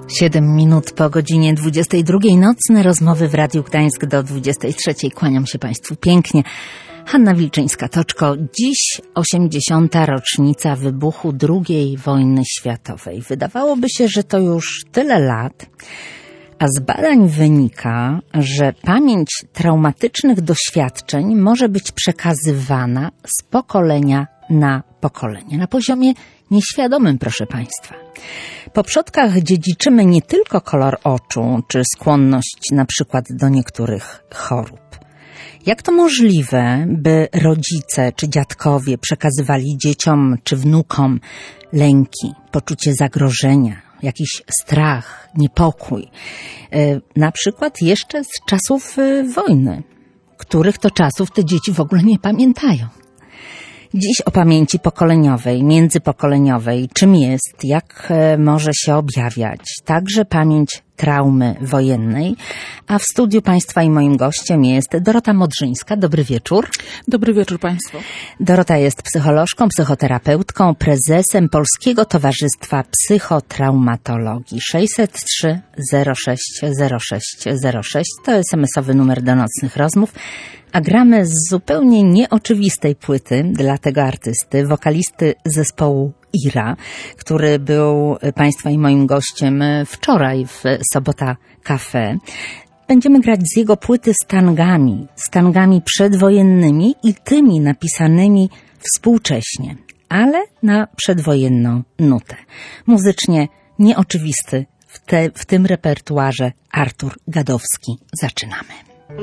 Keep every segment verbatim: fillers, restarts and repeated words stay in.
Siedem minut po godzinie dwudziestej drugiej. Nocne rozmowy w Radiu Gdańsk do dwudziestej trzeciej. Kłaniam się Państwu pięknie. Hanna Wilczyńska-Toczko. Dziś osiemdziesiąta rocznica wybuchu drugiej wojny światowej. Wydawałoby się, że to już tyle lat, a z badań wynika, że pamięć traumatycznych doświadczeń może być przekazywana z pokolenia na pokolenie, na poziomie nieświadomym, proszę Państwa. Po przodkach dziedziczymy nie tylko kolor oczu, czy skłonność na przykład do niektórych chorób. Jak to możliwe, by rodzice czy dziadkowie przekazywali dzieciom czy wnukom lęki, poczucie zagrożenia, jakiś strach, niepokój, na przykład jeszcze z czasów wojny, których to czasów te dzieci w ogóle nie pamiętają? Dziś o pamięci pokoleniowej, międzypokoleniowej, czym jest, jak może się objawiać, także pamięć traumy wojennej, a w studiu Państwa i moim gościem jest Dorota Modrzyńska. Dobry wieczór. Dobry wieczór Państwu. Dorota jest psycholożką, psychoterapeutką, prezesem Polskiego Towarzystwa Psychotraumatologii. sześćset trzy zero sześć zero sześć zero sześć to es em esowy numer do nocnych rozmów, a gramy z zupełnie nieoczywistej płyty dla tego artysty, wokalisty zespołu Ira, który był Państwa i moim gościem wczoraj w Sobota Cafe. Będziemy grać z jego płyty stangami, stangami przedwojennymi i tymi napisanymi współcześnie, ale na przedwojenną nutę. Muzycznie nieoczywisty w, te, w tym repertuarze Artur Gadowski. Zaczynamy.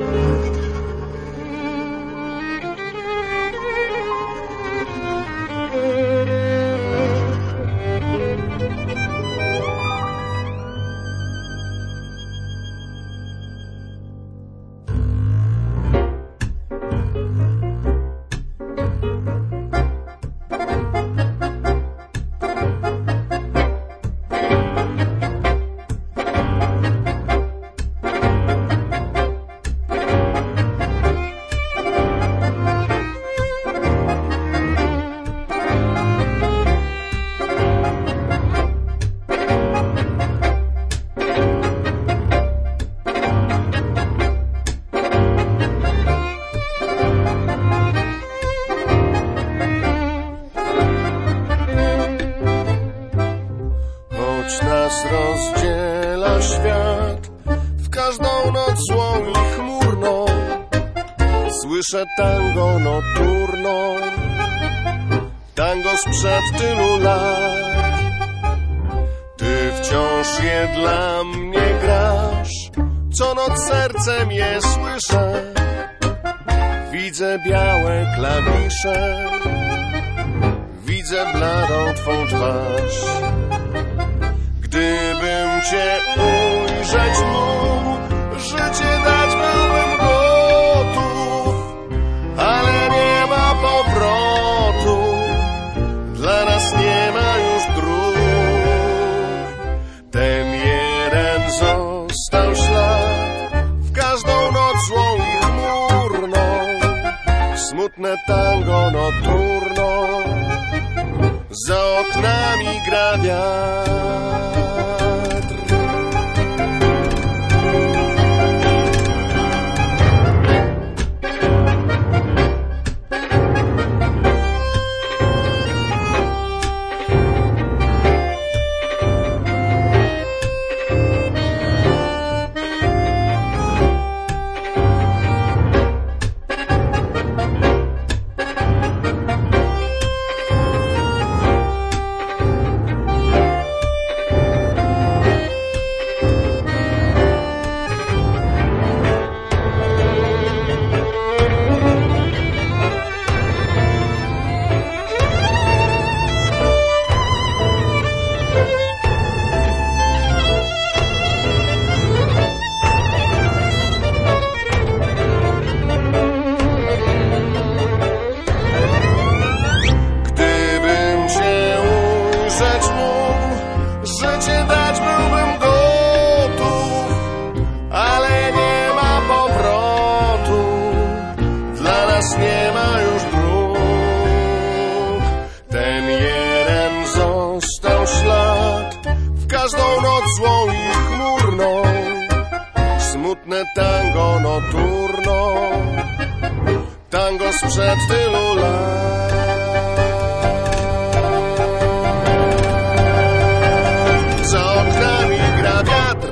Słyszę tango nocturno, tango sprzed tylu lat. Ty wciąż je dla mnie grasz, co noc sercem je słyszę. Widzę białe klawisze, widzę bladą twą twarz. Gdybym cię ujrzeć mógł, życie dać byłem gotów, ale nie ma powrotu, dla nas nie ma już dróg. Ten jeden został ślad w każdą noc złą i chmurną, smutne tango nocturno, za oknami gra wiatr. mgłą i chmurną, smutne tango nocturno, tango sprzed tylu lat. Za oknami gra wiatr,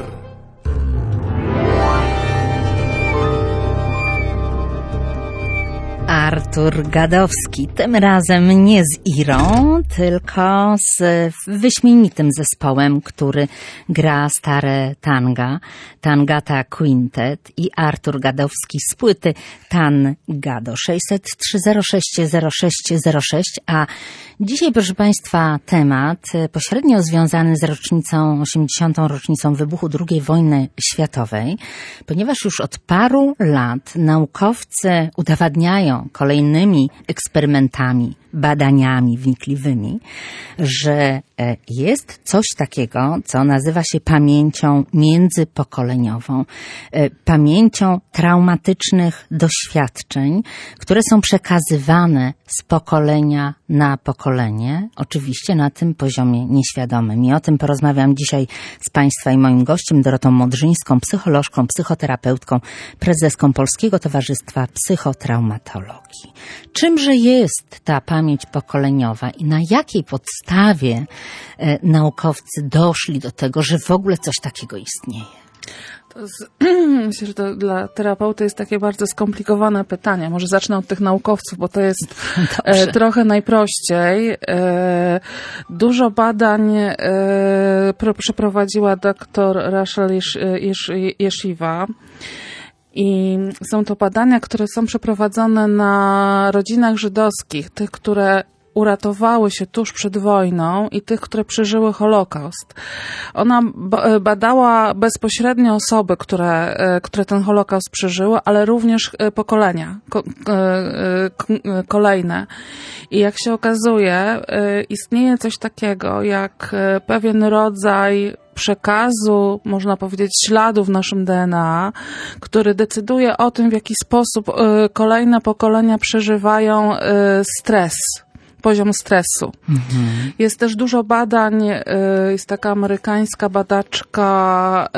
Artur Gadowski, tym razem nie z Irą, tylko z wyśmienitym zespołem, który gra stare tanga, Tangata Quintet, i Artur Gadowski z płyty Tangado. sześćset trzy zero sześć zero sześć zero sześć, a dzisiaj, proszę Państwa, temat pośrednio związany z rocznicą, osiemdziesiątą rocznicą wybuchu drugiej wojny światowej, ponieważ już od paru lat naukowcy udowadniają kolejnymi eksperymentami, badaniami wnikliwymi, że jest coś takiego, co nazywa się pamięcią międzypokoleniową, pamięcią traumatycznych doświadczeń, które są przekazywane z pokolenia na pokolenie, oczywiście na tym poziomie nieświadomym. I o tym porozmawiam dzisiaj z Państwa i moim gościem, Dorotą Modrzyńską, psycholożką, psychoterapeutką, prezeską Polskiego Towarzystwa Psychotraumatologii. Czymże jest ta pamięć pokoleniowa i na jakiej podstawie e, naukowcy doszli do tego, że w ogóle coś takiego istnieje? To jest, myślę, że to dla terapeuty jest takie bardzo skomplikowane pytanie. Może zacznę od tych naukowców, bo to jest e, trochę najprościej. E, dużo badań e, pro, przeprowadziła doktor Rachel Yeshiva. I są to badania, które są przeprowadzone na rodzinach żydowskich, tych, które uratowały się tuż przed wojną i tych, które przeżyły Holokaust. Ona badała bezpośrednio osoby, które, które ten Holokaust przeżyły, ale również pokolenia kolejne. I jak się okazuje, istnieje coś takiego jak pewien rodzaj przekazu, można powiedzieć, śladu w naszym D N A, który decyduje o tym, w jaki sposób kolejne pokolenia przeżywają stres. Poziom stresu. Mhm. Jest też dużo badań, jest taka amerykańska badaczka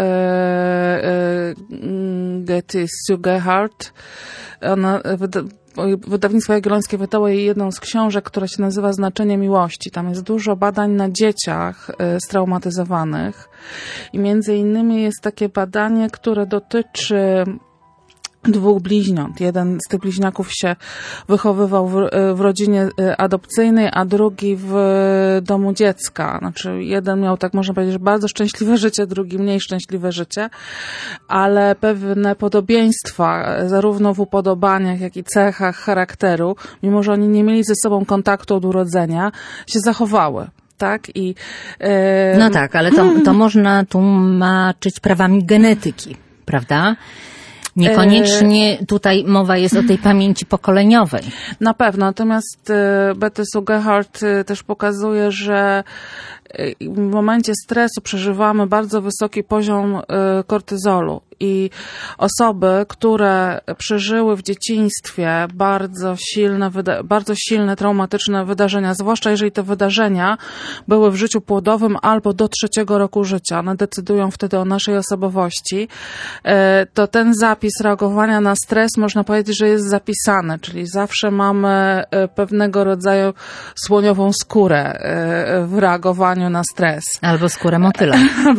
Getty Sue Gerhardt. Ona Wydawnictwo Jagiellońskie wydało jej jedną z książek, która się nazywa Znaczenie miłości. Tam jest dużo badań na dzieciach straumatyzowanych i między innymi jest takie badanie, które dotyczy dwóch bliźniąt. Jeden z tych bliźniaków się wychowywał w, w rodzinie adopcyjnej, a drugi w domu dziecka. Znaczy jeden miał, tak można powiedzieć, bardzo szczęśliwe życie, drugi mniej szczęśliwe życie, ale pewne podobieństwa, zarówno w upodobaniach, jak i cechach charakteru, mimo że oni nie mieli ze sobą kontaktu od urodzenia, się zachowały. Tak? I, e... No tak, ale to, to można tłumaczyć prawami genetyki, prawda? Niekoniecznie tutaj mowa jest o tej pamięci pokoleniowej. Na pewno, natomiast Betty Sue Gerhardt też pokazuje, że w momencie stresu przeżywamy bardzo wysoki poziom kortyzolu i osoby, które przeżyły w dzieciństwie bardzo silne, bardzo silne traumatyczne wydarzenia, zwłaszcza jeżeli te wydarzenia były w życiu płodowym albo do trzeciego roku życia, one decydują wtedy o naszej osobowości, to ten zapis reagowania na stres można powiedzieć, że jest zapisany, czyli zawsze mamy pewnego rodzaju słoniową skórę w reagowaniu na stres. Albo skórę motyla.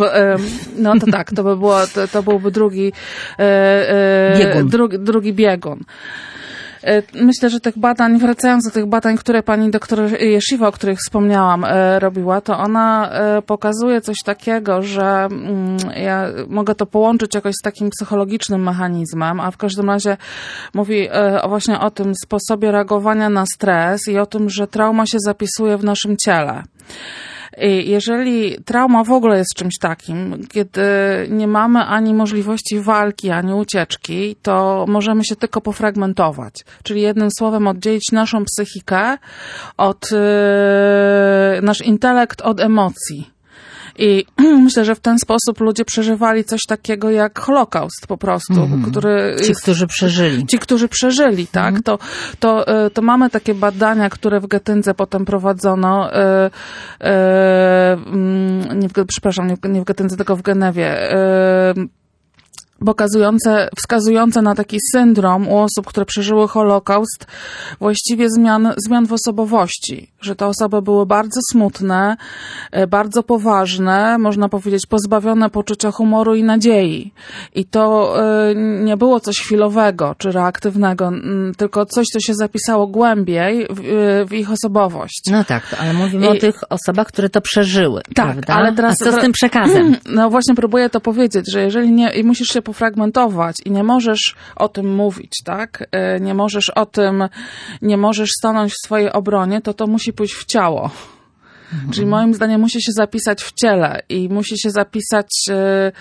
No to tak, to by było, to, to byłby drugi Drugi, biegun. Drugi, drugi biegun. Myślę, że tych badań, wracając do tych badań, które pani doktor Yeshiva, o których wspomniałam, robiła, to ona pokazuje coś takiego, że ja mogę to połączyć jakoś z takim psychologicznym mechanizmem, a w każdym razie mówi właśnie o tym sposobie reagowania na stres i o tym, że trauma się zapisuje w naszym ciele. I jeżeli trauma w ogóle jest czymś takim, kiedy nie mamy ani możliwości walki, ani ucieczki, to możemy się tylko pofragmentować. Czyli jednym słowem oddzielić naszą psychikę od, nasz intelekt od emocji. I myślę, że w ten sposób ludzie przeżywali coś takiego jak Holokaust po prostu, mm. który Ci, jest, którzy przeżyli. Ci, którzy przeżyli, tak? Mm. To, to, to mamy takie badania, które w Getyndze potem prowadzono, e, e, nie w, przepraszam, nie w, nie w Getyndze, tylko w Genewie, e, pokazujące, wskazujące na taki syndrom u osób, które przeżyły Holokaust, właściwie zmian, zmian w osobowości. Że te osoby były bardzo smutne, bardzo poważne, można powiedzieć pozbawione poczucia humoru i nadziei. I to nie było coś chwilowego czy reaktywnego, tylko coś, co się zapisało głębiej w, w ich osobowość. No tak, ale mówimy I, o tych osobach, które to przeżyły, tak, prawda? Ale teraz, A co z tym przekazem? No właśnie próbuję to powiedzieć, że jeżeli nie, i musisz się pofragmentować i nie możesz o tym mówić, tak? Nie możesz o tym, nie możesz stanąć w swojej obronie, to to musi pójść w ciało. Mhm. Czyli moim zdaniem musi się zapisać w ciele i musi się zapisać e,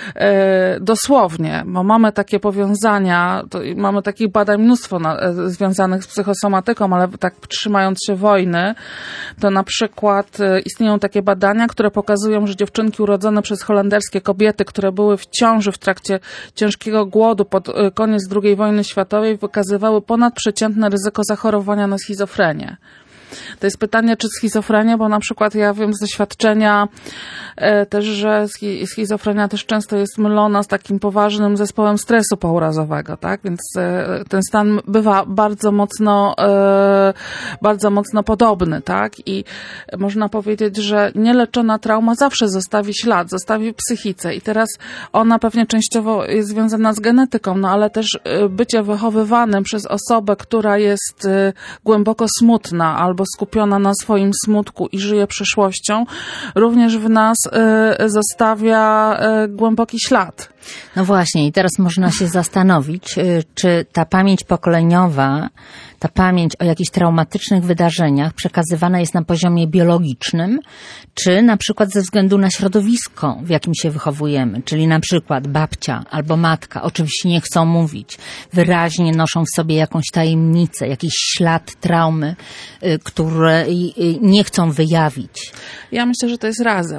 e, dosłownie, bo mamy takie powiązania, to, mamy takich badań mnóstwo na, e, związanych z psychosomatyką, ale tak trzymając się wojny, to na przykład e, istnieją takie badania, które pokazują, że dziewczynki urodzone przez holenderskie kobiety, które były w ciąży w trakcie ciężkiego głodu pod e, koniec drugiej wojny światowej, wykazywały ponadprzeciętne ryzyko zachorowania na schizofrenię. To jest pytanie, czy schizofrenia, bo na przykład ja wiem z doświadczenia e, też, że schizofrenia też często jest mylona z takim poważnym zespołem stresu pourazowego, tak? Więc e, ten stan bywa bardzo mocno, e, bardzo mocno podobny, tak? I można powiedzieć, że nieleczona trauma zawsze zostawi ślad, zostawi w psychice i teraz ona pewnie częściowo jest związana z genetyką, no ale też bycie wychowywanym przez osobę, która jest e, głęboko smutna albo skupiona na swoim smutku i żyje przyszłością, również w nas y, zostawia y, głęboki ślad. No właśnie i teraz można się zastanowić, y, czy ta pamięć pokoleniowa, ta pamięć o jakichś traumatycznych wydarzeniach przekazywana jest na poziomie biologicznym, czy na przykład ze względu na środowisko, w jakim się wychowujemy, czyli na przykład babcia albo matka oczywiście nie chcą mówić, wyraźnie noszą w sobie jakąś tajemnicę, jakiś ślad traumy, y, które y, y, nie chcą wyjawić. Ja myślę, że to jest razem.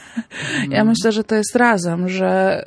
Ja myślę, że to jest razem, że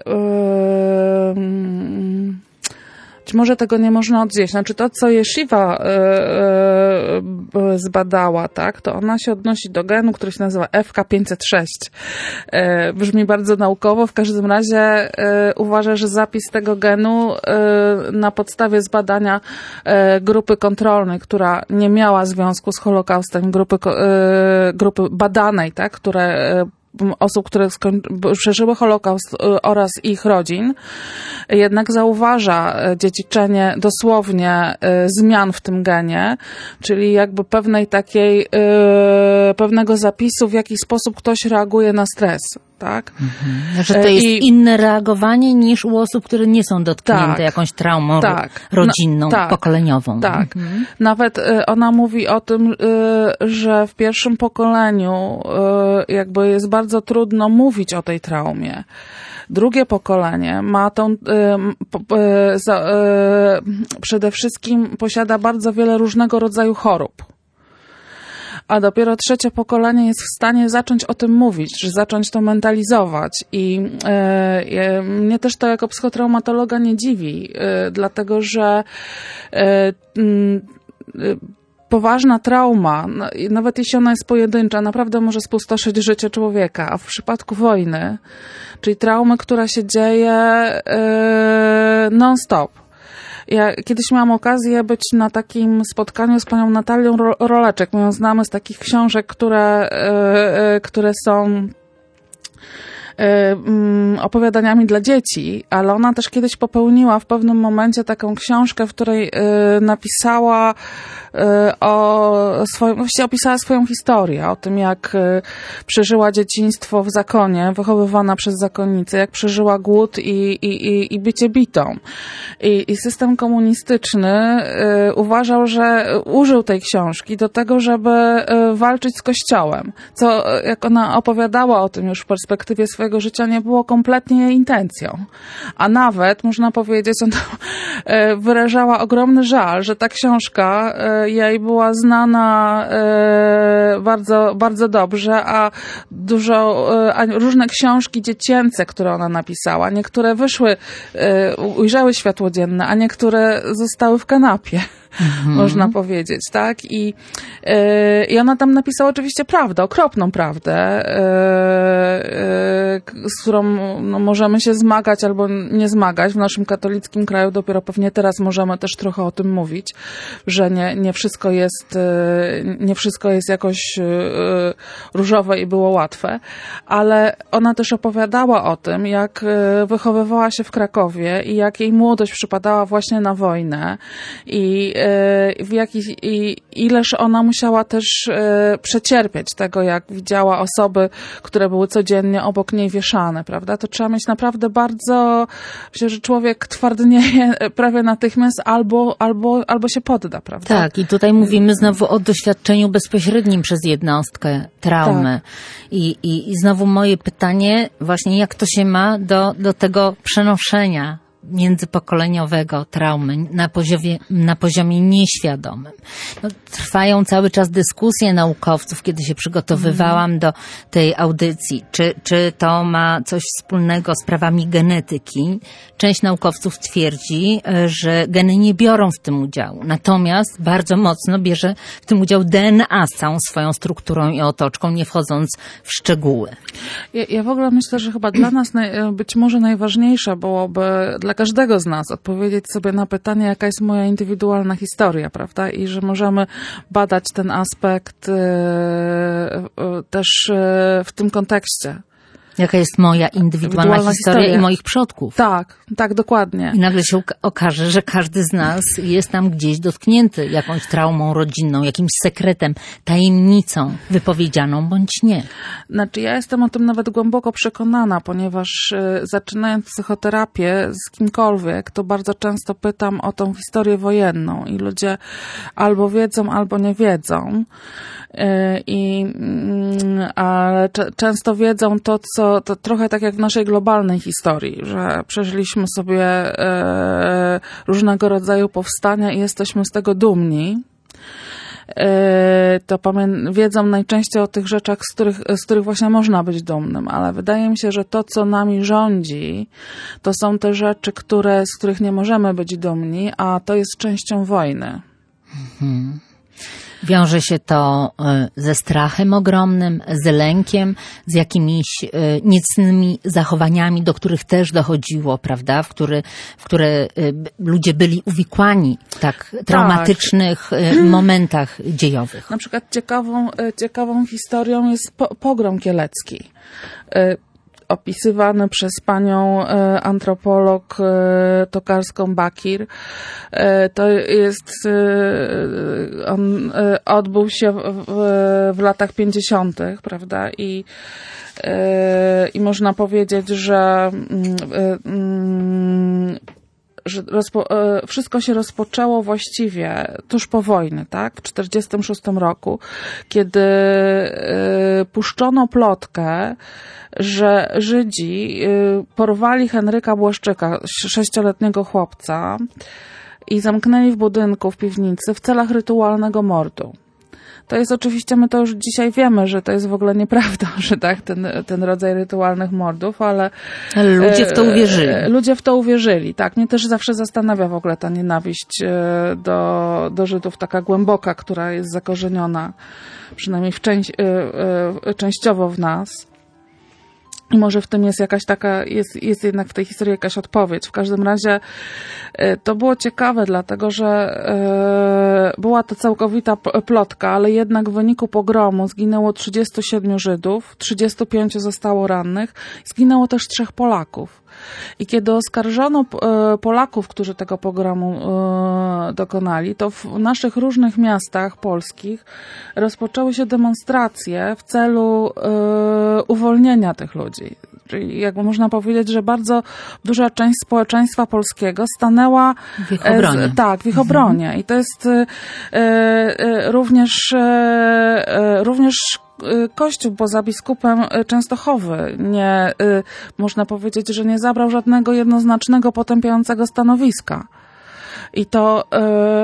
yy, być może tego nie można odnieść. Znaczy to, co Yeshiva yy, yy, zbadała, tak, to ona się odnosi do genu, który się nazywa F K pięćset sześć. Yy, brzmi bardzo naukowo, w każdym razie yy, uważa, że zapis tego genu yy, na podstawie zbadania yy, grupy kontrolnej, która nie miała związku z Holokaustem, grupy, yy, grupy badanej, tak, które yy, osób, które skoń- przeżyły Holokaust oraz ich rodzin, jednak zauważa dziedziczenie dosłownie zmian w tym genie, czyli jakby pewnej takiej, pewnego zapisu, w jaki sposób ktoś reaguje na stres. Tak? Mhm. Że to jest I... inne reagowanie niż u osób, które nie są dotknięte tak, jakąś traumą tak, rodzinną, no, tak, pokoleniową. Tak. Mhm. Nawet y, ona mówi o tym, y, że w pierwszym pokoleniu y, jakby jest bardzo trudno mówić o tej traumie. Drugie pokolenie ma tą, y, y, za, y, przede wszystkim posiada bardzo wiele różnego rodzaju chorób. A dopiero trzecie pokolenie jest w stanie zacząć o tym mówić, że zacząć to mentalizować. I e, mnie też to jako psychotraumatologa nie dziwi, e, dlatego że e, e, poważna trauma, nawet jeśli ona jest pojedyncza, naprawdę może spustoszyć życie człowieka. A w przypadku wojny, czyli traumy, która się dzieje e, non-stop. Ja kiedyś miałam okazję być na takim spotkaniu z panią Natalią Roleczek. My ją znamy z takich książek, które, yy, które są opowiadaniami dla dzieci, ale ona też kiedyś popełniła w pewnym momencie taką książkę, w której napisała o swoim, właściwie opisała swoją historię, o tym, jak przeżyła dzieciństwo w zakonie, wychowywana przez zakonnicę, jak przeżyła głód i, i, i, i bycie bitą. I, i system komunistyczny uważał, że użył tej książki do tego, żeby walczyć z Kościołem. Co, jak ona opowiadała o tym już w perspektywie swojego swojego życia nie było kompletnie jej intencją. A nawet, można powiedzieć, ona wyrażała ogromny żal, że ta książka jej była znana bardzo, bardzo dobrze, a dużo, a różne książki dziecięce, które ona napisała, niektóre wyszły, ujrzały światło dzienne, a niektóre zostały w kanapie. Mhm. Można powiedzieć, tak? I, yy, I ona tam napisała oczywiście prawdę, okropną prawdę, yy, yy, z którą no, możemy się zmagać albo nie zmagać. W naszym katolickim kraju dopiero pewnie teraz możemy też trochę o tym mówić, że nie, nie wszystko jest, yy, nie wszystko jest jakoś yy, różowe i było łatwe, ale ona też opowiadała o tym, jak yy, wychowywała się w Krakowie i jak jej młodość przypadała właśnie na wojnę i w jaki, i ileż ona musiała też e, przecierpieć tego, jak widziała osoby, które były codziennie obok niej wieszane, prawda? To trzeba mieć naprawdę bardzo, myślę, że człowiek twardnieje prawie natychmiast albo, albo, albo się podda, prawda? Tak, i tutaj mówimy znowu o doświadczeniu bezpośrednim przez jednostkę traumy. Tak. I, i, I znowu moje pytanie, właśnie jak to się ma do, do tego przenoszenia międzypokoleniowego traumy na poziomie, na poziomie nieświadomym. No, trwają cały czas dyskusje naukowców, kiedy się przygotowywałam do tej audycji, czy, czy to ma coś wspólnego z prawami genetyki. Część naukowców twierdzi, że geny nie biorą w tym udziału. Natomiast bardzo mocno bierze w tym udział D N A z całą swoją strukturą i otoczką, nie wchodząc w szczegóły. Ja, ja w ogóle myślę, że chyba dla nas naj, być może najważniejsze byłoby dla każdego z nas odpowiedzieć sobie na pytanie, jaka jest moja indywidualna historia, prawda? I że możemy badać ten aspekt yy, yy, też yy, w tym kontekście. Jaka jest moja indywidualna, indywidualna historia, historia i moich przodków. Tak, tak, dokładnie. I nagle się okaże, że każdy z nas jest tam gdzieś dotknięty jakąś traumą rodzinną, jakimś sekretem, tajemnicą wypowiedzianą bądź nie. Znaczy ja jestem o tym nawet głęboko przekonana, ponieważ y, zaczynając psychoterapię z kimkolwiek, to bardzo często pytam o tą historię wojenną i ludzie albo wiedzą, albo nie wiedzą. I, ale często wiedzą to, co to trochę tak jak w naszej globalnej historii, że przeżyliśmy sobie e, różnego rodzaju powstania i jesteśmy z tego dumni. E, to pamię- wiedzą najczęściej o tych rzeczach, z których, z których właśnie można być dumnym, ale wydaje mi się, że to, co nami rządzi, to są te rzeczy, które, z których nie możemy być dumni, a to jest częścią wojny. Mhm. Wiąże się to ze strachem ogromnym, z lękiem, z jakimiś niecnymi zachowaniami, do których też dochodziło, prawda, w które, w które ludzie byli uwikłani w tak traumatycznych tak. momentach dziejowych. Na przykład ciekawą, ciekawą historią jest po, pogrom kielecki. Opisywany przez panią e, antropolog e, Tokarską-Bakir. E, to jest, e, on e, odbył się w, w, w latach pięćdziesiątych, prawda, i e, i można powiedzieć, że e, mm, że rozpo, wszystko się rozpoczęło właściwie tuż po wojnie, tak? W czterdziestym szóstym roku, kiedy puszczono plotkę, że Żydzi porwali Henryka Błaszczyka, sześcioletniego chłopca, i zamknęli w budynku, w piwnicy w celach rytualnego mordu. To jest oczywiście, my to już dzisiaj wiemy, że to jest w ogóle nieprawda, że tak, ten, ten rodzaj rytualnych mordów, ale... Ale ludzie w to uwierzyli. Ludzie w to uwierzyli, tak. Mnie też zawsze zastanawia w ogóle ta nienawiść do, do Żydów, taka głęboka, która jest zakorzeniona, przynajmniej w część, częściowo w nas. I może w tym jest jakaś taka, jest, jest jednak w tej historii jakaś odpowiedź. W każdym razie to było ciekawe, dlatego że była to całkowita plotka, ale jednak w wyniku pogromu zginęło trzydziestu siedmiu Żydów, trzydziestu pięciu zostało rannych, zginęło też trzech Polaków. I kiedy oskarżono Polaków, którzy tego pogromu dokonali, to w naszych różnych miastach polskich rozpoczęły się demonstracje w celu uwolnienia tych ludzi. Czyli jakby można powiedzieć, że bardzo duża część społeczeństwa polskiego stanęła w ich obronie. Z, tak, w ich obronie. I to jest e, e, również, e, również Kościół poza biskupem Częstochowy nie, można powiedzieć, że nie zabrał żadnego jednoznacznego potępiającego stanowiska. I to, e,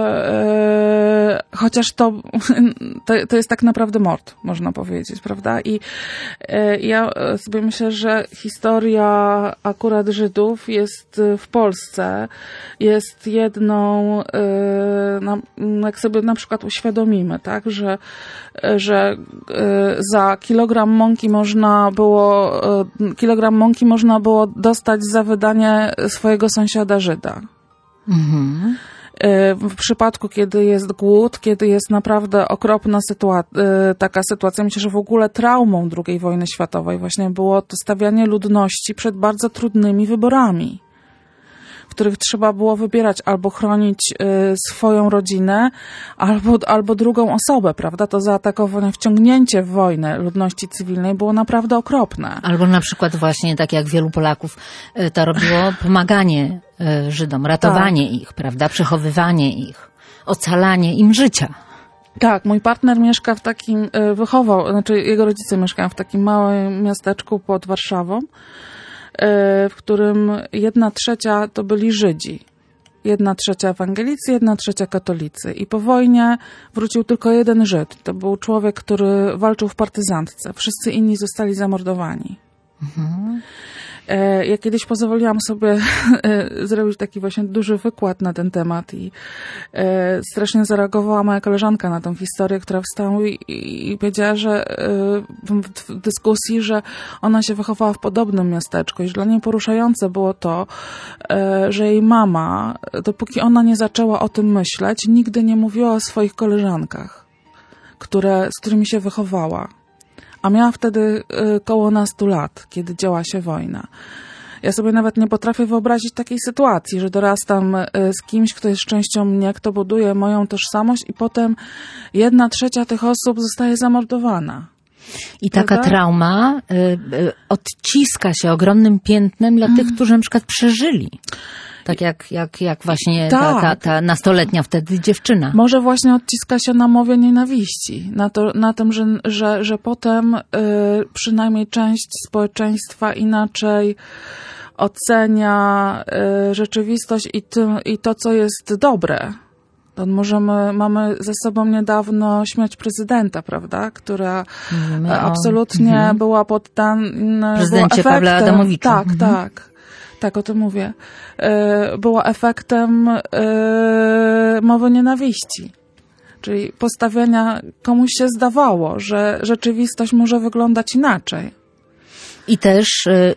e, chociaż to, to, to jest tak naprawdę mord, można powiedzieć, prawda? I e, ja sobie myślę, że historia akurat Żydów jest w Polsce, jest jedną, e, na, jak sobie na przykład uświadomimy, tak, że, że e, za kilogram mąki można było, e, kilogram mąki można było dostać za wydanie swojego sąsiada Żyda. Mhm. W przypadku, kiedy jest głód, kiedy jest naprawdę okropna sytuacja, taka sytuacja, myślę, że w ogóle traumą drugiej wojny światowej właśnie było to stawianie ludności przed bardzo trudnymi wyborami, w których trzeba było wybierać albo chronić swoją rodzinę, albo, albo drugą osobę, prawda? To zaatakowanie, wciągnięcie w wojnę ludności cywilnej było naprawdę okropne. Albo na przykład właśnie, tak jak wielu Polaków to robiło, pomaganie Żydom, ratowanie tak. ich, prawda? Przechowywanie ich, ocalanie im życia. Tak, mój partner mieszka w takim, wychował, znaczy jego rodzice mieszkają w takim małym miasteczku pod Warszawą, w którym jedna trzecia to byli Żydzi. Jedna trzecia ewangelicy, jedna trzecia katolicy. I po wojnie wrócił tylko jeden Żyd. To był człowiek, który walczył w partyzantce. Wszyscy inni zostali zamordowani. Mhm. Ja kiedyś pozwoliłam sobie zrobić taki właśnie duży wykład na ten temat i strasznie zareagowała moja koleżanka na tą historię, która wstała i, i powiedziała, że w dyskusji, że ona się wychowała w podobnym miasteczku i że dla niej poruszające było to, że jej mama, dopóki ona nie zaczęła o tym myśleć, nigdy nie mówiła o swoich koleżankach, które, z którymi się wychowała. A miała wtedy koło nastu lat, kiedy działa się wojna. Ja sobie nawet nie potrafię wyobrazić takiej sytuacji, że dorastam z kimś, kto jest częścią mnie, kto buduje moją tożsamość i potem jedna trzecia tych osób zostaje zamordowana. I taka Prawda? trauma y, y, odciska się ogromnym piętnem dla mm. tych, którzy na przykład przeżyli. Tak jak, jak, jak właśnie tak. ta, ta, ta nastoletnia wtedy dziewczyna. Może właśnie odciska się na mowie nienawiści. Na, to, na tym, że, że, że potem y, przynajmniej część społeczeństwa inaczej ocenia y, rzeczywistość i, ty, i to, co jest dobre. To możemy, mamy ze sobą niedawno śmierć prezydenta, prawda? Która My absolutnie o, mm-hmm. była poddana... Prezydencie Pawle Adamowiczu. Tak, mm-hmm. tak. Tak, o tym mówię. Była efektem mowy nienawiści. Czyli postawienia, komuś się zdawało, że rzeczywistość może wyglądać inaczej. I też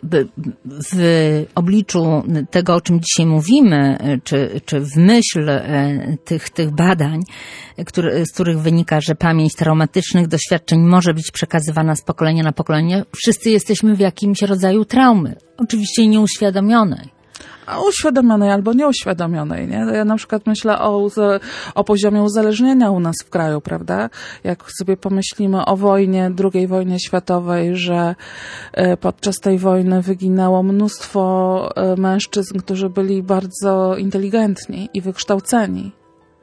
w obliczu tego, o czym dzisiaj mówimy, czy, czy w myśl tych, tych badań, który, z których wynika, że pamięć traumatycznych doświadczeń może być przekazywana z pokolenia na pokolenie, wszyscy jesteśmy w jakimś rodzaju traumy. Oczywiście nieuświadomionej. A uświadomionej albo nieuświadomionej, nie? Ja na przykład myślę o, o poziomie uzależnienia u nas w kraju, prawda? Jak sobie pomyślimy o wojnie, drugiej wojnie światowej, że podczas tej wojny wyginęło mnóstwo mężczyzn, którzy byli bardzo inteligentni i wykształceni.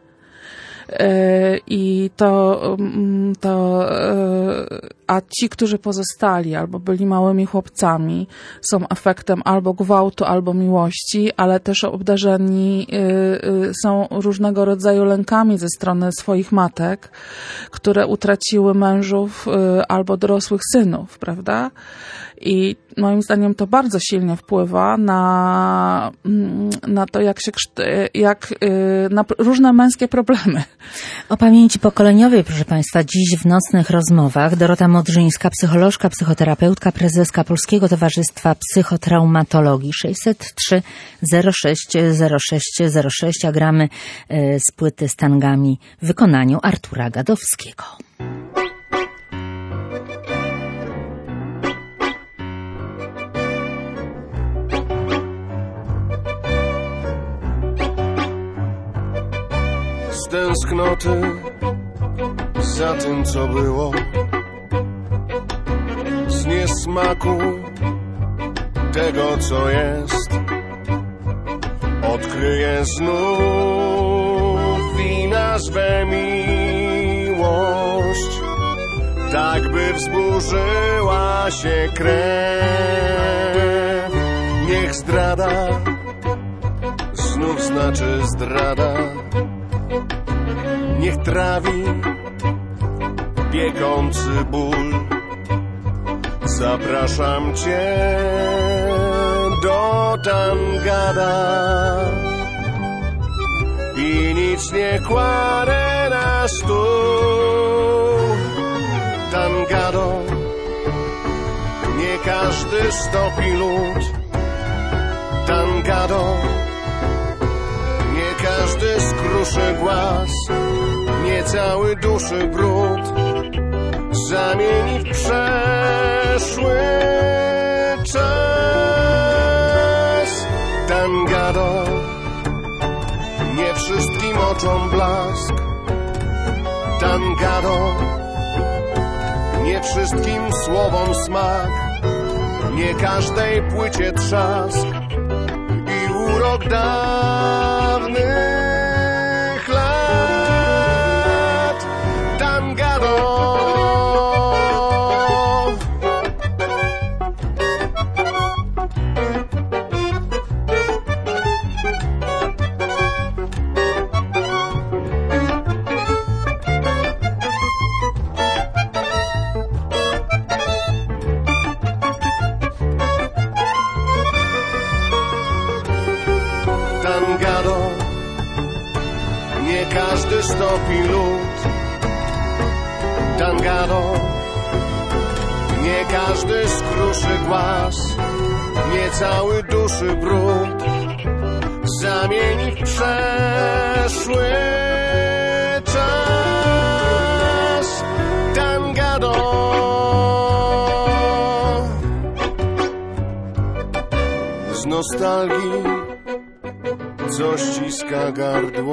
I to, to, a ci, którzy pozostali albo byli małymi chłopcami, są efektem albo gwałtu, albo miłości, ale też obdarzeni są różnego rodzaju lękami ze strony swoich matek, które utraciły mężów albo dorosłych synów, prawda? I moim zdaniem to bardzo silnie wpływa na, na to, jak się, jak, na różne męskie problemy. O pamięci pokoleniowej, proszę Państwa, dziś w nocnych rozmowach Dorota Modrzyńska, psycholożka, psychoterapeutka, prezeska Polskiego Towarzystwa Psychotraumatologii. sześćset trzy zero sześć zero sześć zero sześć, a gramy z płyty z tangami w wykonaniu Artura Gadowskiego. Z tęsknoty za tym, co było, z niesmaku tego, co jest, odkryję znów i nazwę miłość tak by wzburzyła się krew. Niech zdrada znów znaczy zdrada, niech trawi piekący ból. Zapraszam cię do tangada i nic nie kładę na stół. Tangado, nie każdy stopi lód. Tangado, nie każdy skruszy głaz, nie cały duszy brud zamieni w przeszły czas. Tangado, nie wszystkim oczom blask. Tangado, nie wszystkim słowom smak, nie każdej płycie trzask i urok dawnych lat. Tangado, nie każdy stopi lód. Tangado, nie każdy skruszy głaz, nie cały duszy brud zamieni w przeszły czas. Tangado, z nostalgii co ściska gardło,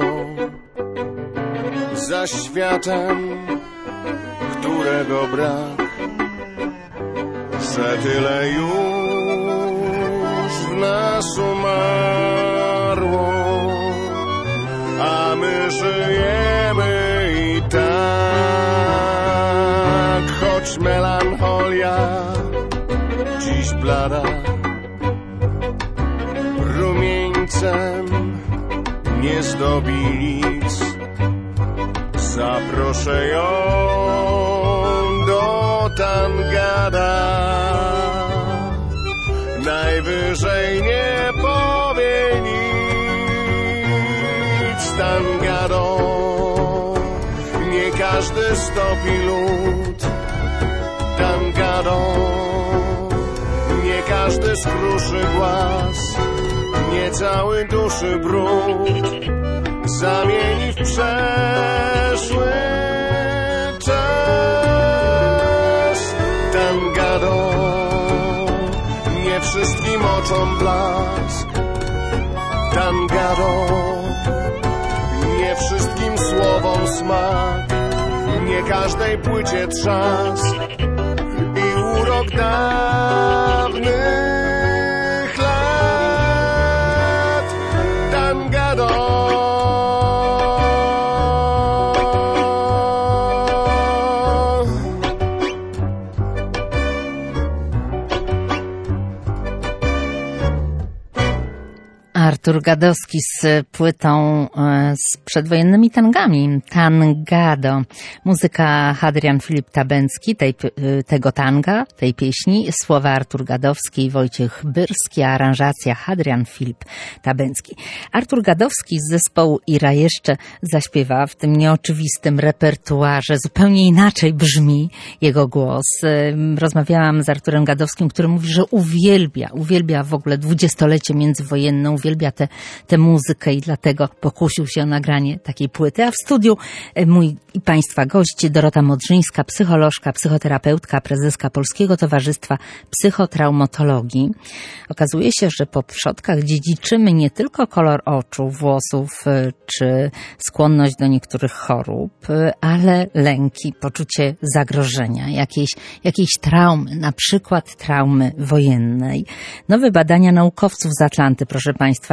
za światem, którego brak, że tyle już w nas umarło, a my żyjemy i tak, choć melancholia dziś blada, rumieńcem nie zdobi nic. Zaproszę ją do tangada, najwyżej nie powie nic. Tangado, nie każdy stopi lód. Tangado, nie każdy skruszy głaz, nie cały duszy brud zamieni w przeszły czas. Tangado, nie wszystkim oczom blask. Tangado, nie wszystkim słowom smak, nie każdej płycie trzask i urok dawnych lat. Tangado, Artur Gadowski z płytą z przedwojennymi tangami, Tangado. Muzyka Hadrian Filip Tabęcki, tej, tego tanga, tej pieśni, słowa Artur Gadowski i Wojciech Byrski, a aranżacja Hadrian Filip Tabęcki. Artur Gadowski z zespołu Ira jeszcze zaśpiewa w tym nieoczywistym repertuarze, zupełnie inaczej brzmi jego głos. Rozmawiałam z Arturem Gadowskim, który mówi, że uwielbia, uwielbia w ogóle dwudziestolecie międzywojenne, uwielbia tę tę muzykę i dlatego pokusił się o nagranie takiej płyty. A w studiu mój i Państwa gość Dorota Modrzyńska, psycholożka, psychoterapeutka, prezeska Polskiego Towarzystwa Psychotraumatologii. Okazuje się, że po przodkach dziedziczymy nie tylko kolor oczu, włosów czy skłonność do niektórych chorób, ale lęki, poczucie zagrożenia, jakiejś, jakiejś traumy, na przykład traumy wojennej. Nowe badania naukowców z Atlanty, proszę Państwa,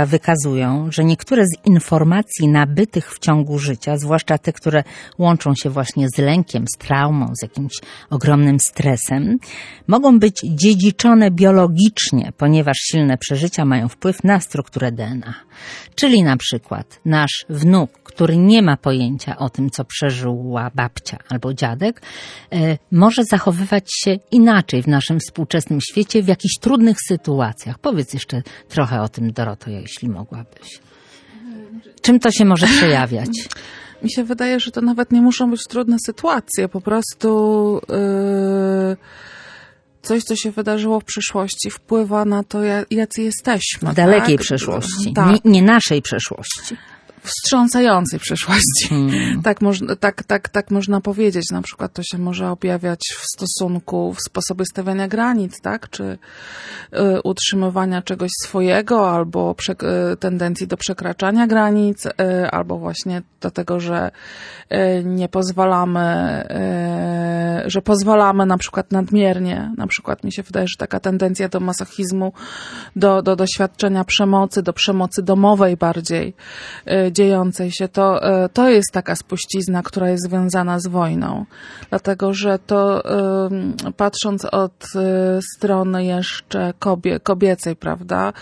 Państwa wykazują, że niektóre z informacji nabytych w ciągu życia, zwłaszcza te, które łączą się właśnie z lękiem, z traumą, z jakimś ogromnym stresem, mogą być dziedziczone biologicznie, ponieważ silne przeżycia mają wpływ na strukturę D N A. Czyli na przykład nasz wnuk, który nie ma pojęcia o tym, co przeżyła babcia albo dziadek, e, może zachowywać się inaczej w naszym współczesnym świecie w jakichś trudnych sytuacjach. Powiedz jeszcze trochę o tym, Doroto, jeśli mogłabyś. Czym to się może przejawiać? Mi się wydaje, że to nawet nie muszą być trudne sytuacje. Po prostu yy, coś, co się wydarzyło w przyszłości, wpływa na to, jacy jesteśmy. W dalekiej tak? przeszłości, Tak. Nie, nie naszej przeszłości. Wstrząsającej przyszłości. Hmm. Tak, można, tak, tak, tak można powiedzieć. Na przykład to się może objawiać w stosunku, w sposobie stawiania granic, tak? Czy y, utrzymywania czegoś swojego, albo prze, y, tendencji do przekraczania granic, y, albo właśnie do tego, że y, nie pozwalamy, y, że pozwalamy na przykład nadmiernie. Na przykład mi się wydaje, że taka tendencja do masochizmu, do, do doświadczenia przemocy, do przemocy domowej bardziej, y, dziejącej się, to, to jest taka spuścizna, która jest związana z wojną. Dlatego, że to patrząc od strony jeszcze kobie, kobiecej, prawda,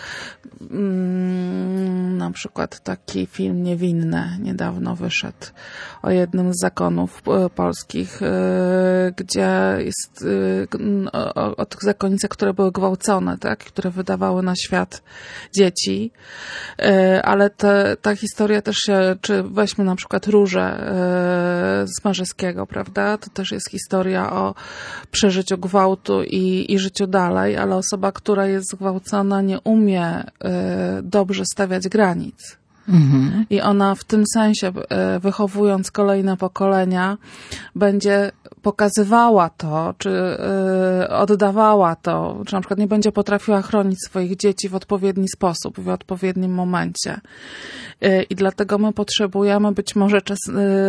na przykład taki film Niewinne niedawno wyszedł o jednym z zakonów polskich, gdzie jest o, o tych zakonnicach, które były gwałcone, tak, które wydawały na świat dzieci, ale te, ta historia też się, czy weźmy na przykład Różę z Marzyskiego, prawda, to też jest historia o przeżyciu gwałtu i, i życiu dalej, ale osoba, która jest zgwałcona, nie umie dobrze stawiać granic. Mhm. I ona w tym sensie, wychowując kolejne pokolenia, będzie pokazywała to, czy oddawała to, czy na przykład nie będzie potrafiła chronić swoich dzieci w odpowiedni sposób, w odpowiednim momencie. I dlatego my potrzebujemy być może czas,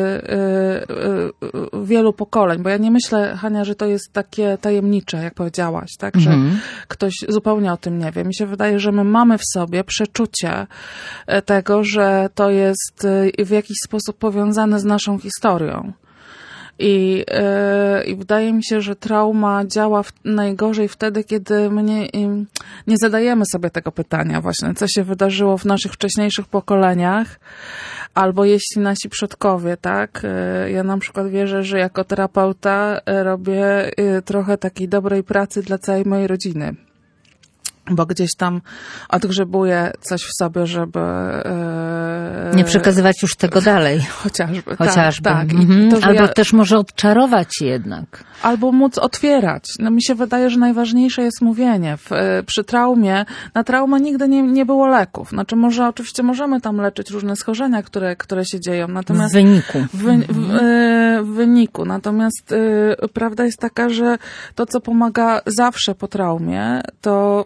wielu pokoleń, bo ja nie myślę, Hania, że to jest takie tajemnicze, jak powiedziałaś, tak, że mhm. ktoś zupełnie o tym nie wie. Mi się wydaje, że my mamy w sobie przeczucie tego, że to jest w jakiś sposób powiązane z naszą historią. I, yy, I wydaje mi się, że trauma działa w, najgorzej wtedy, kiedy my nie, nie zadajemy sobie tego pytania właśnie, co się wydarzyło w naszych wcześniejszych pokoleniach, albo jeśli nasi przodkowie, tak? Yy, ja na przykład wierzę, że jako terapeuta robię yy, trochę takiej dobrej pracy dla całej mojej rodziny. Bo gdzieś tam odgrzebuję coś w sobie, żeby... Yy, nie przekazywać już tego dalej. Chociażby. Chociażby. Tak, tak. Mhm. To, albo ja, też może odczarować jednak. Albo móc otwierać. No mi się wydaje, że najważniejsze jest mówienie. W, przy traumie, na traumę nigdy nie, nie było leków. Znaczy może, oczywiście możemy tam leczyć różne schorzenia, które, które się dzieją. Natomiast w wyniku. W, w, w, w wyniku. Natomiast yy, prawda jest taka, że to, co pomaga zawsze po traumie, to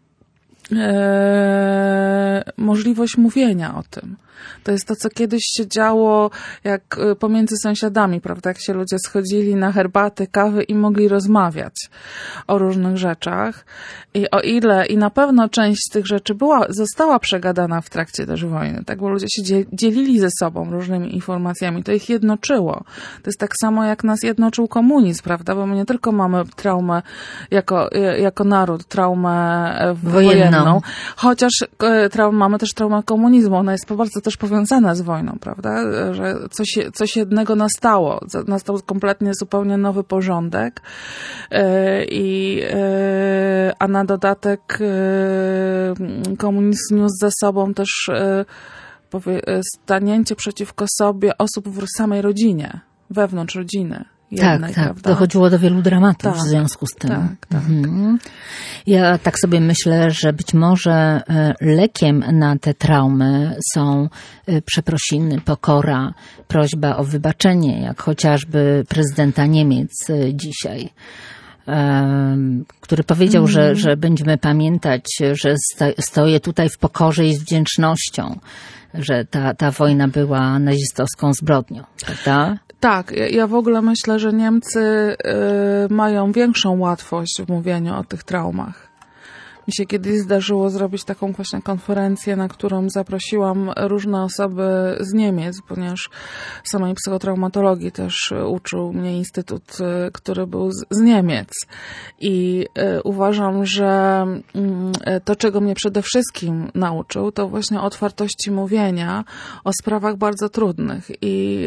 Eee, możliwość mówienia o tym. To jest to, co kiedyś się działo jak pomiędzy sąsiadami, prawda? Jak się ludzie schodzili na herbaty, kawy i mogli rozmawiać o różnych rzeczach. I o ile, i na pewno część z tych rzeczy była, została przegadana w trakcie też wojny, tak? Bo ludzie się dzielili ze sobą różnymi informacjami. To ich jednoczyło. To jest tak samo, jak nas jednoczył komunizm, prawda? Bo my nie tylko mamy traumę jako, jako naród, traumę wojenną, wojenną chociaż traum, mamy też traumę komunizmu. Ona jest po bardzo też powiązana z wojną, prawda? Że coś, coś jednego nastało. Nastał kompletnie zupełnie nowy porządek. I, a na dodatek komunizm niósł ze sobą też stanięcie przeciwko sobie osób w samej rodzinie, wewnątrz rodziny. Jednej, tak, tak. Prawda? Dochodziło do wielu dramatów tak, w związku z tym. Tak, tak. Mhm. Ja tak sobie myślę, że być może lekiem na te traumy są przeprosiny, pokora, prośba o wybaczenie, jak chociażby prezydenta Niemiec dzisiaj, który powiedział, mm. że, że będziemy pamiętać, że stoję tutaj w pokorze i z wdzięcznością, że ta, ta wojna była nazistowską zbrodnią, prawda? Tak, ja w ogóle myślę, że Niemcy y, mają większą łatwość w mówieniu o tych traumach. Mi się kiedyś zdarzyło zrobić taką właśnie konferencję, na którą zaprosiłam różne osoby z Niemiec, ponieważ samej psychotraumatologii też uczył mnie instytut, który był z, z Niemiec. I y, uważam, że y, to, czego mnie przede wszystkim nauczył, to właśnie otwartości mówienia o sprawach bardzo trudnych i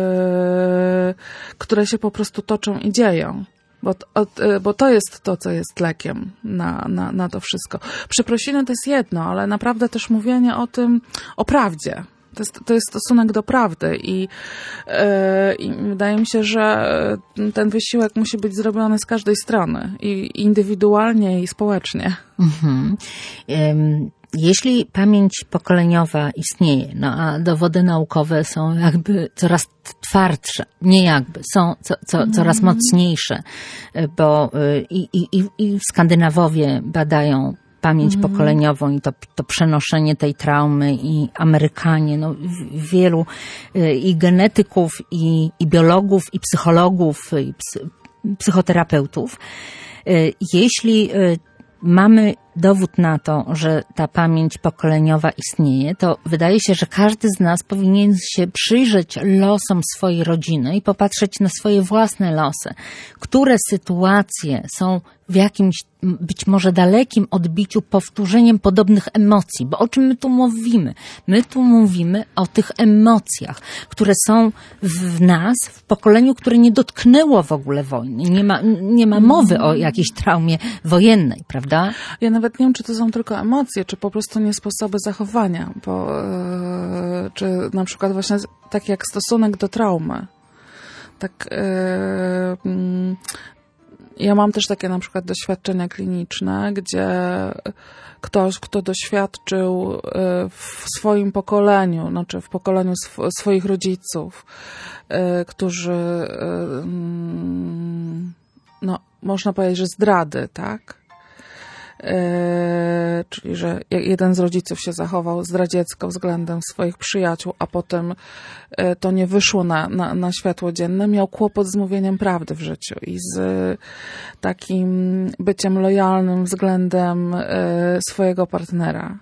y, które się po prostu toczą i dzieją. Bo, bo to jest to, co jest lekiem na, na, na to wszystko. Przeprosiny to jest jedno, ale naprawdę też mówienie o tym, o prawdzie. To jest, to jest stosunek do prawdy i, yy, i wydaje mi się, że ten wysiłek musi być zrobiony z każdej strony. I indywidualnie, i społecznie. Mhm. Um. Jeśli pamięć pokoleniowa istnieje, no a dowody naukowe są jakby coraz twardsze, nie jakby, są co, co, coraz mocniejsze, bo i, i, i Skandynawowie badają pamięć mm. pokoleniową i to, to przenoszenie tej traumy i Amerykanie, no wielu i genetyków, i, i biologów, i psychologów, i psy, psychoterapeutów. Jeśli mamy dowód na to, że ta pamięć pokoleniowa istnieje, to wydaje się, że każdy z nas powinien się przyjrzeć losom swojej rodziny i popatrzeć na swoje własne losy. Które sytuacje są w jakimś być może dalekim odbiciu powtórzeniem podobnych emocji. Bo o czym my tu mówimy? My tu mówimy o tych emocjach, które są w nas, w pokoleniu, które nie dotknęło w ogóle wojny. Nie ma, nie ma mowy o jakiejś traumie wojennej, prawda? Ja nawet nie wiem, czy to są tylko emocje, czy po prostu nie sposoby zachowania, bo yy, czy na przykład właśnie tak jak stosunek do traumy. Tak yy, yy, ja mam też takie na przykład doświadczenia kliniczne, gdzie ktoś, kto doświadczył w swoim pokoleniu, znaczy w pokoleniu sw- swoich rodziców, którzy, no, można powiedzieć, że zdrady, tak? Yy, czyli, że jeden z rodziców się zachował zdradziecko względem swoich przyjaciół, a potem yy, to nie wyszło na, na, na światło dzienne, miał kłopot z mówieniem prawdy w życiu i z yy, takim byciem lojalnym względem yy, swojego partnera.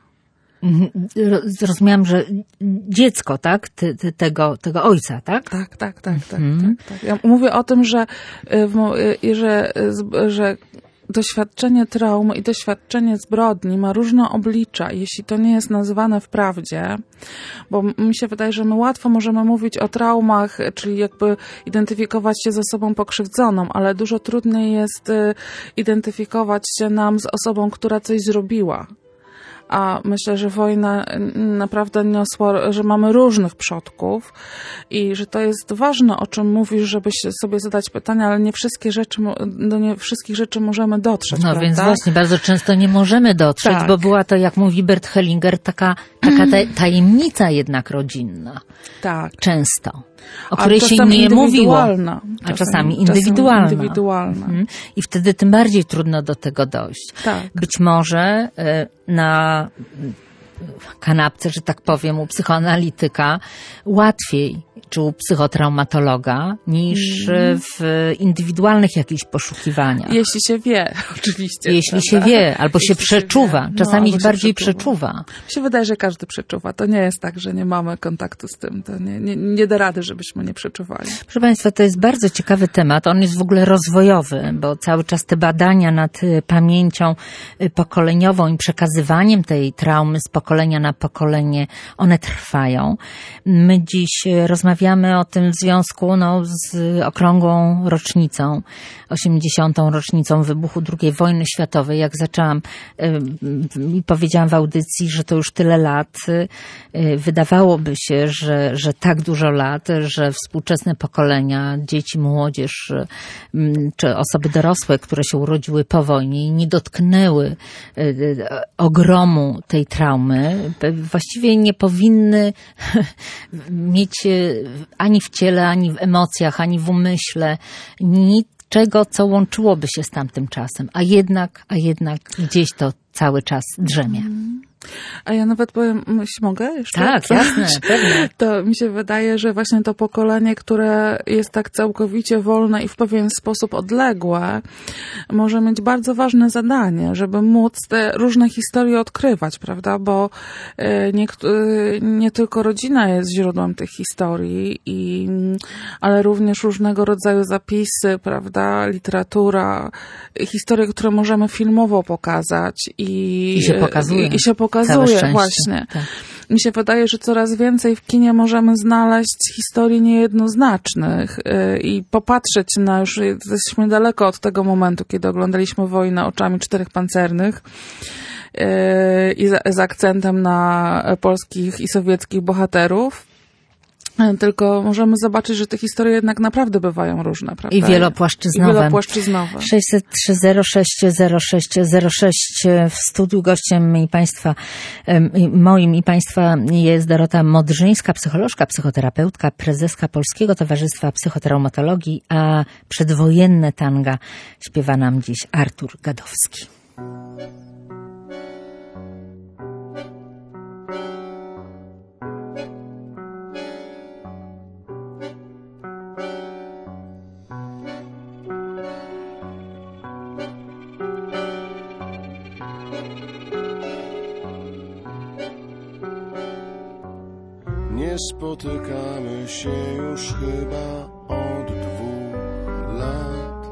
Zrozumiałam, że dziecko, tak? Ty, ty, tego, tego ojca, tak? Tak, tak, tak, tak, hmm. tak, tak. Ja mówię o tym, że, yy, że, że doświadczenie traumy i doświadczenie zbrodni ma różne oblicza, jeśli to nie jest nazywane wprawdzie, bo mi się wydaje, że my łatwo możemy mówić o traumach, czyli jakby identyfikować się z osobą pokrzywdzoną, ale dużo trudniej jest identyfikować się nam z osobą, która coś zrobiła. A myślę, że wojna naprawdę niosła, że mamy różnych przodków i że to jest ważne, o czym mówisz, żeby sobie zadać pytania, ale nie wszystkie rzeczy, do nie wszystkich rzeczy możemy dotrzeć. No prawda? Więc właśnie, bardzo często nie możemy dotrzeć, tak. Bo była to, jak mówi Bert Hellinger, taka, taka tajemnica jednak rodzinna. Tak. Często. O której się nie mówiło. A czasami, czasami indywidualna. Czasami indywidualna. Mhm. I wtedy tym bardziej trudno do tego dojść. Tak. Być może y, na kanapce, że tak powiem, u psychoanalityka łatwiej, czy u psychotraumatologa, niż mm. w indywidualnych jakichś poszukiwaniach. Jeśli się wie, oczywiście. Jeśli prawda? się wie, albo Jeśli się przeczuwa. Się Czasami no, się bardziej przeczuwa. przeczuwa. Mi się wydaje, że każdy przeczuwa. To nie jest tak, że nie mamy kontaktu z tym. To nie, nie, nie da rady, żebyśmy nie przeczuwali. Proszę Państwa, to jest bardzo ciekawy temat. On jest w ogóle rozwojowy, bo cały czas te badania nad pamięcią pokoleniową i przekazywaniem tej traumy z pokolenia na pokolenie, one trwają. My dziś rozmawiamy o tym w związku no, z okrągłą rocznicą, osiemdziesiątą rocznicą wybuchu drugiej wojny światowej. Jak zaczęłam i yy, powiedziałam w audycji, że to już tyle lat, yy, wydawałoby się, że, że tak dużo lat, że współczesne pokolenia, dzieci, młodzież yy, czy osoby dorosłe, które się urodziły po wojnie i nie dotknęły yy, ogromu tej traumy, właściwie nie powinny mieć ani w ciele, ani w emocjach, ani w umyśle niczego, co łączyłoby się z tamtym czasem. A jednak, a jednak gdzieś to cały czas drzemie. A ja nawet powiem, jeśli mogę jeszcze? Tak, jasne, pewnie. To mi się wydaje, że właśnie to pokolenie, które jest tak całkowicie wolne i w pewien sposób odległe, może mieć bardzo ważne zadanie, żeby móc te różne historie odkrywać, prawda? Bo nie, nie tylko rodzina jest źródłem tych historii, i, ale również różnego rodzaju zapisy, prawda? Literatura, historie, które możemy filmowo pokazać. I, I się pokazuje. I, i się pokazuje, właśnie. Tak. Mi się wydaje, że coraz więcej w kinie możemy znaleźć historii niejednoznacznych i popatrzeć na, już jesteśmy daleko od tego momentu, kiedy oglądaliśmy Wojnę oczami czterech pancernych i z, z akcentem na polskich i sowieckich bohaterów. Tylko możemy zobaczyć, że te historie jednak naprawdę bywają różne, prawda? I wielopłaszczyznowe. I wielopłaszczyznowe. sześćset trzy zero sześć zero sześć zero sześć. W studiu gościem i Państwa, moim i Państwa jest Dorota Modrzyńska, psycholożka, psychoterapeutka, prezeska Polskiego Towarzystwa Psychotraumatologii, a przedwojenne tanga śpiewa nam dziś Artur Gadowski. Nie spotykamy się już chyba od dwóch lat.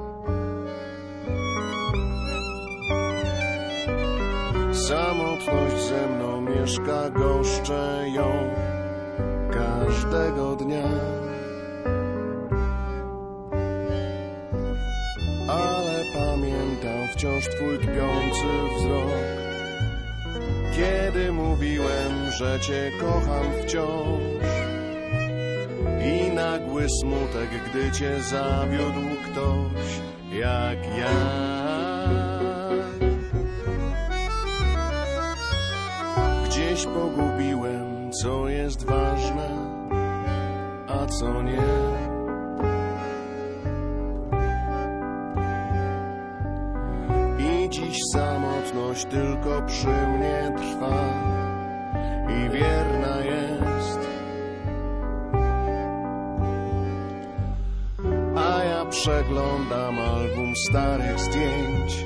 Samotność ze mną mieszka, goszczę ją każdego dnia. Ale pamiętam wciąż twój kpiący wzrok, kiedy mówiłem, że cię kocham wciąż, i nagły smutek, gdy cię zawiódł ktoś jak ja. Gdzieś pogubiłem, co jest ważne, a co nie. I dziś samotność tylko przy mnie trwa i wierna jest. A ja przeglądam album starych zdjęć.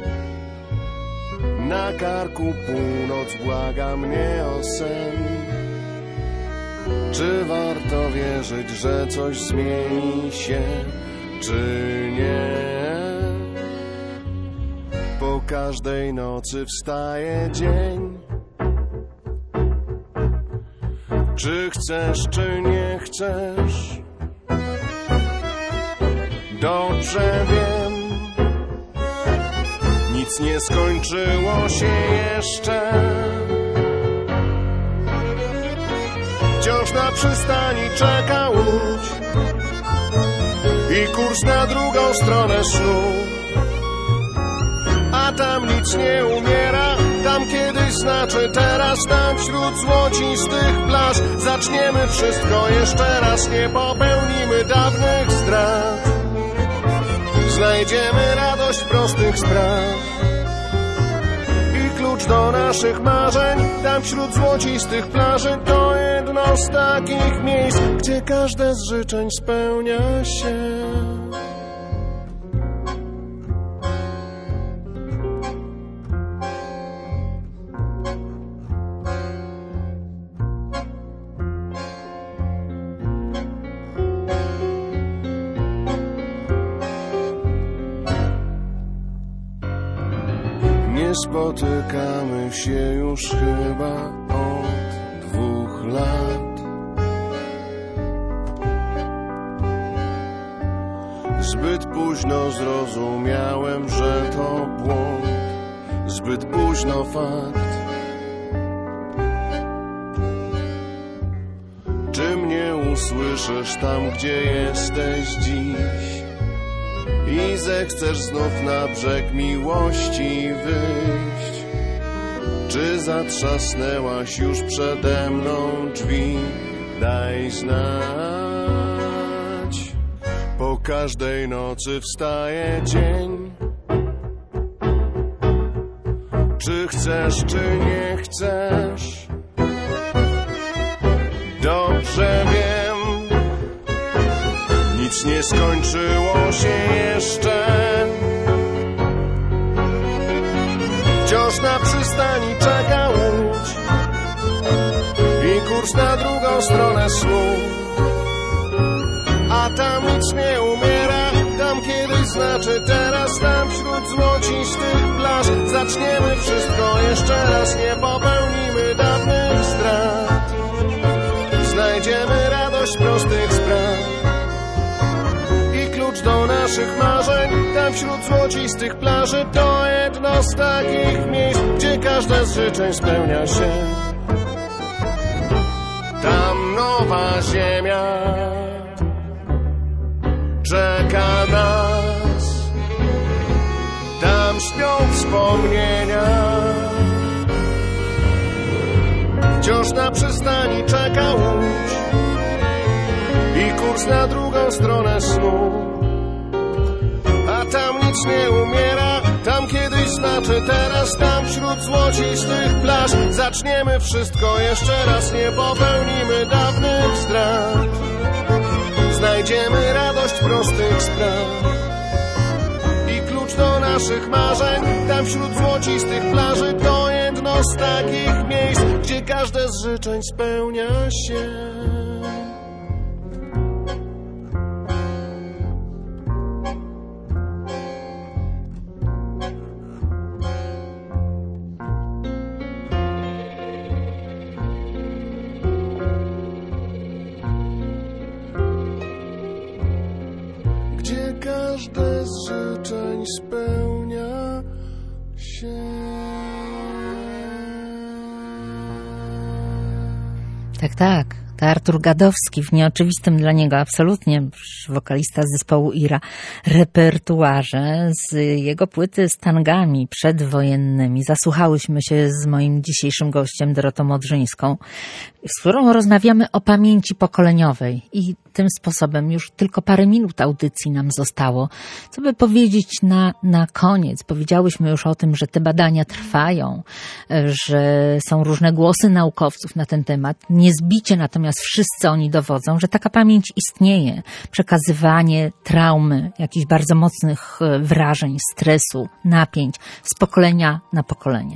Na karku północ błaga mnie o sen. Czy warto wierzyć, że coś zmieni się, czy nie? Po każdej nocy wstaje dzień. Czy chcesz, czy nie chcesz? Dobrze wiem, nic nie skończyło się jeszcze. Wciąż na przystani czeka łódź i kurs na drugą stronę snu. A tam nic nie umiera, tam kiedyś znaczy teraz, tam wśród złocistych plaż zaczniemy wszystko jeszcze raz, nie popełnimy dawnych zdrad. Znajdziemy radość prostych spraw i klucz do naszych marzeń, tam wśród złocistych plaży, to jedno z takich miejsc, gdzie każde z życzeń spełnia się. Spotykamy się już chyba od dwóch lat. Zbyt późno zrozumiałem, że to błąd, zbyt późno fakt. Czy mnie usłyszysz tam, gdzie jesteś dziś? I zechcesz znów na brzeg miłości wyjść? Czy zatrzasnęłaś już przede mną drzwi? Daj znać. Po każdej nocy wstaje dzień. czy chcesz, czy nie chcesz. Dobrze wiem, nic nie skończyło się jeszcze. Wciąż na przystani czeka łódź i kurs na drugą stronę snu. A tam nic nie umiera, tam kiedyś znaczy teraz, tam wśród złocistych plaż. Zaczniemy wszystko jeszcze raz, nie popełnimy dawnych strat. Znajdziemy radość prostych spraw i klucz do naszych marzeń. Tam wśród złocistych plaży to jedno z takich miejsc, gdzie każde z życzeń spełnia się. Tam nowa ziemia czeka nas, tam śpią wspomnienia. Wciąż na przystani czeka łódź i kurs na drugą stronę snu. A tam nic nie umiera, tam kiedyś znaczy teraz, tam wśród złocistych plaż. Zaczniemy wszystko jeszcze raz, nie popełnimy dawnych strat. Znajdziemy radość prostych spraw i klucz do naszych marzeń. Tam wśród złocistych plaży to jedno z takich miejsc, gdzie każde z życzeń spełnia się. Gdzie każde z życzeń spełnia się. Tak, tak. To Artur Gadowski w nieoczywistym dla niego absolutnie, wokalista z zespołu Ira, repertuarze z jego płyty z tangami przedwojennymi. Zasłuchałyśmy się z moim dzisiejszym gościem, Dorotą Modrzyńską, z którą rozmawiamy o pamięci pokoleniowej. I tym sposobem już tylko parę minut audycji nam zostało. Co by powiedzieć na, na koniec? Powiedziałyśmy już o tym, że te badania trwają, że są różne głosy naukowców na ten temat. Niezbicie natomiast wszyscy oni dowodzą, że taka pamięć istnieje. Przekazywanie traumy, jakichś bardzo mocnych wrażeń, stresu, napięć z pokolenia na pokolenie.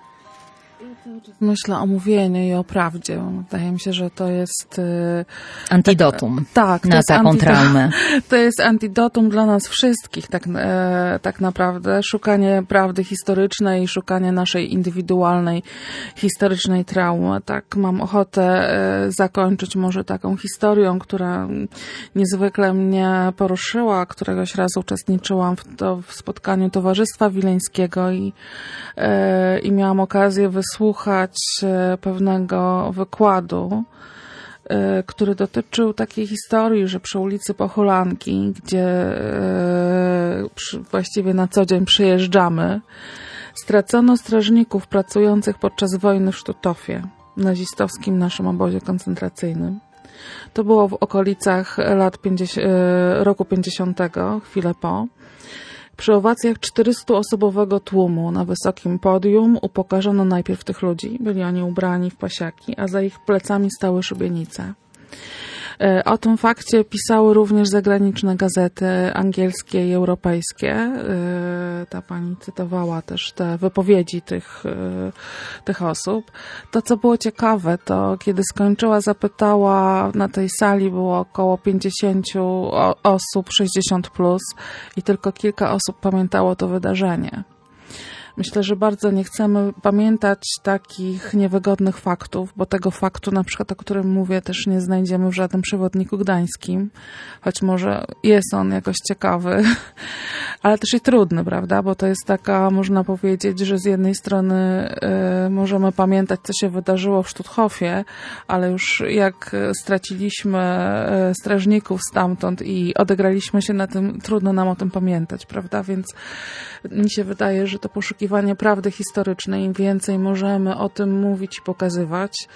Myślę o mówieniu i o prawdzie. Wydaje mi się, że to jest... Antidotum tak, na taką antidotum, traumę. To jest antidotum dla nas wszystkich, tak, e, tak naprawdę. Szukanie prawdy historycznej, szukanie naszej indywidualnej, historycznej traumy. Tak, mam ochotę e, zakończyć może taką historią, która niezwykle mnie poruszyła. Któregoś razu uczestniczyłam w, to, w spotkaniu Towarzystwa Wileńskiego i, e, i miałam okazję wysłuchać pewnego wykładu, który dotyczył takiej historii, że przy ulicy Pochulanki, gdzie właściwie na co dzień przyjeżdżamy, stracono strażników pracujących podczas wojny w Sztutofie, nazistowskim naszym obozie koncentracyjnym. To było w okolicach lat pięćdziesiątego, roku pięćdziesiątego, chwilę po. Przy owacjach czterystoosobowego tłumu na wysokim podium upokarzono najpierw tych ludzi. Byli oni ubrani w pasiaki, a za ich plecami stały szubienice. O tym fakcie pisały również zagraniczne gazety angielskie i europejskie. Ta pani cytowała też te wypowiedzi tych, tych osób. To, co było ciekawe, to kiedy skończyła, zapytała, na tej sali było około pięćdziesięciu osób, sześćdziesiąt plus, i tylko kilka osób pamiętało to wydarzenie. Myślę, że bardzo nie chcemy pamiętać takich niewygodnych faktów, bo tego faktu, na przykład, o którym mówię, też nie znajdziemy w żadnym przewodniku gdańskim, choć może jest on jakoś ciekawy, ale też i trudny, prawda, bo to jest taka, można powiedzieć, że z jednej strony y, możemy pamiętać, co się wydarzyło w Sztuthofie, ale już jak straciliśmy y, strażników stamtąd i odegraliśmy się na tym, trudno nam o tym pamiętać, prawda, więc mi się wydaje, że to poszukiwanie prawdy historycznej, im więcej możemy o tym mówić i pokazywać,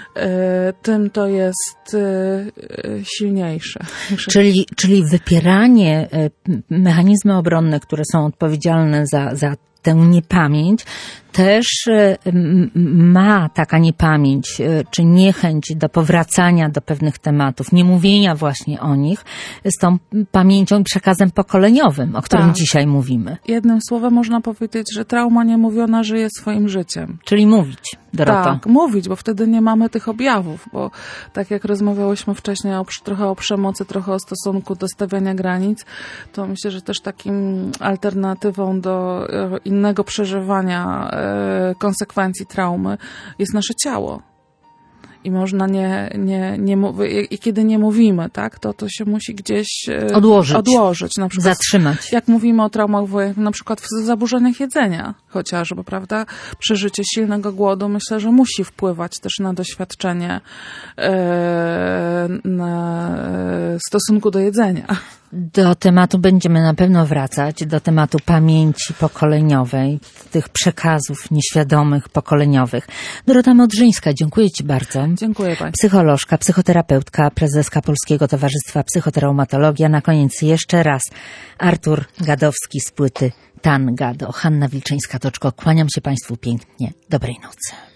tym to jest silniejsze. Czyli, czyli wypieranie, mechanizmy obronne, które są odpowiedzialne za, za tę niepamięć, też ma taka niepamięć, czy niechęć do powracania do pewnych tematów, nie mówienia właśnie o nich, z tą pamięcią i przekazem pokoleniowym, o którym tak. dzisiaj mówimy. Jednym słowem można powiedzieć, że trauma niemówiona żyje swoim życiem. Czyli mówić, Doroto. Tak, mówić, bo wtedy nie mamy tych objawów, bo tak jak rozmawiałyśmy wcześniej o, trochę o przemocy, trochę o stosunku do stawiania granic, to myślę, że też takim alternatywą do innego przeżywania konsekwencji traumy jest nasze ciało. I można nie, nie, nie mówić, i kiedy nie mówimy, tak, to to się musi gdzieś odłożyć, odłożyć na przykład, zatrzymać. Jak mówimy o traumach wojennych, na przykład w zaburzeniach jedzenia chociażby, prawda? Przeżycie silnego głodu myślę, że musi wpływać też na doświadczenie e, na stosunku do jedzenia. Do tematu będziemy na pewno wracać, do tematu pamięci pokoleniowej, tych przekazów nieświadomych, pokoleniowych. Dorota Modrzyńska, dziękuję Ci bardzo. Dziękuję Pani. Psycholożka, psychoterapeutka, prezeska Polskiego Towarzystwa Psychotraumatologia. Na koniec jeszcze raz Artur Gadowski z płyty Tan Gado. Hanna Wilczyńska-Toczko. Kłaniam się Państwu pięknie. Dobrej nocy.